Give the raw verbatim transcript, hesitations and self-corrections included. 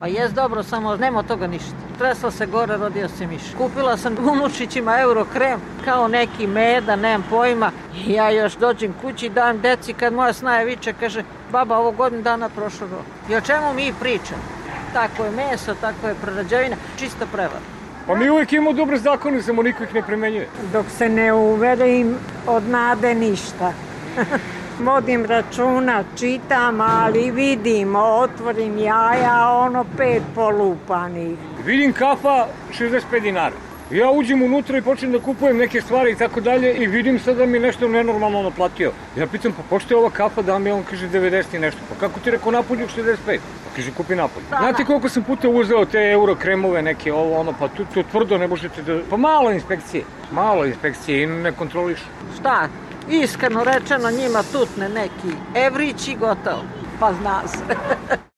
Pa jes dobro, samo nema od toga ništa. Tresla se gore, rodio se miš. Kupila sam unučićima euro krem, kao neki meda, nemam pojma. I ja još dođem kući, dajem deci, kad moja snaja viče, kaže, baba, ovo godinu dana prošlo. I o čemu mi pričamo? Tako je meso, tako je prerađevina, čista prevara. Pa mi uvijek imamo dobre zakone, samo niko ih ne primenjuje. Dok se ne uvede im od nade ništa. Vodim računa, čitam, ali vidim, otvorim jaja, ono pet polupanih. Vidim kafa šezdeset pet dinara. Ja uđem unutra i počnem da kupujem neke stvari i tako dalje i vidim sad da mi je nešto nenormalno naplatio. Ja pitam, pa pošto je ova kafa da mi on kaže devedeset i nešto. Pa kako ti rekao napolju šezdeset pet? Pa kaže kupi napolju. Znate koliko sam puta uzeo te euro kremove neke ovo ono, pa to, to tvrdo ne možete da... Pa malo inspekcije, malo inspekcije i ne kontroliš. Šta? Iskreno rečeno njima tutne neki evrići gotovo. Pa zna se.